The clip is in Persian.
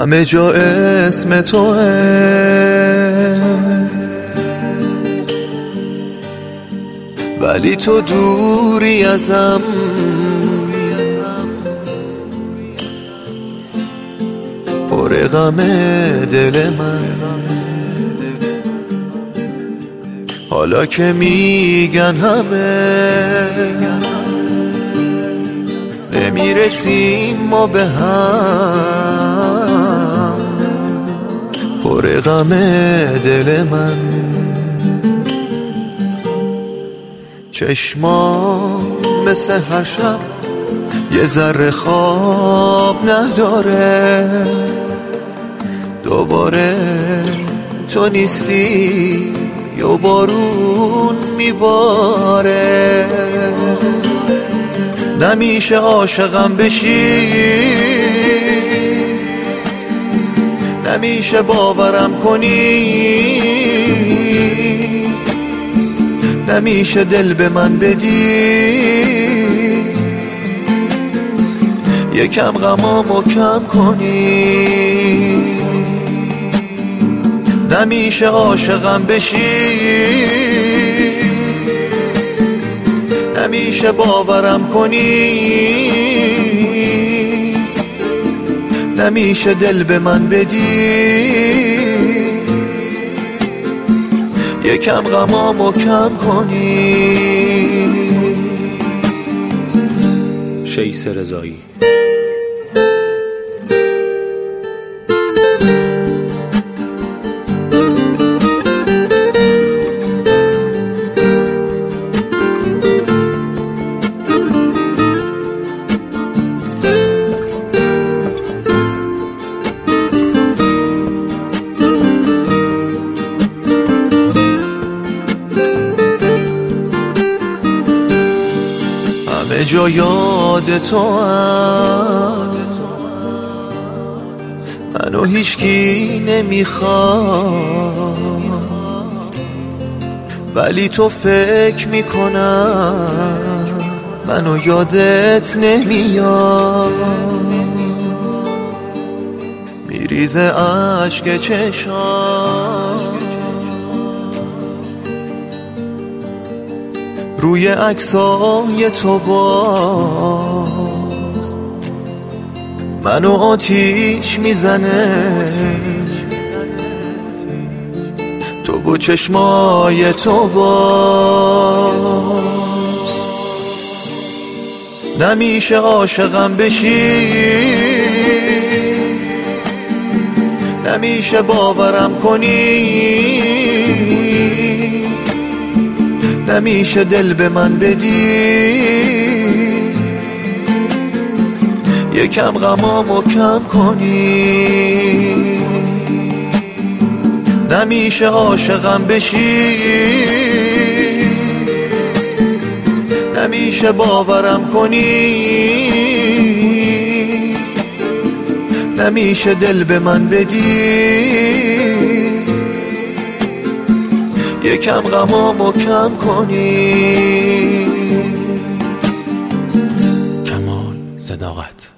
همه جا اسم توه، ولی تو دوری ازم. پر غم دل من حالا که میگن همه نمیرسیم ما به هم. پر غم دل من چشما مثل هر شب یه ذره خواب نداره. دوباره تو نیستی یا بارون میباره. نمیشه عاشقم بشی، نمیشه باورم کنی، نمیشه دل به من بدی، یکم غمامو کم کنی. نمیشه عاشقم بشی، نمیشه باورم کنی، نمیشه دل به من بدی، یکم غمامو کم کنی. شیس رضایی. همه جا یاد تو هم، منو هیچکی نمیخواد، ولی تو فکر میکنم منو یادت نمیاد. میریزه اشک چشام روی عکسای تو، باز منو آتیش میزنه تو با چشمای تو. باز نمیشه عاشقم بشی، نمیشه باورم کنی، نمیشه دل به من بدی، یکم غمامو کم کنی. نمیشه عاشقم بشی، نمیشه باورم کنی، نمیشه دل به من بدی، یکم غمامو کم کنی. کمال صداقت.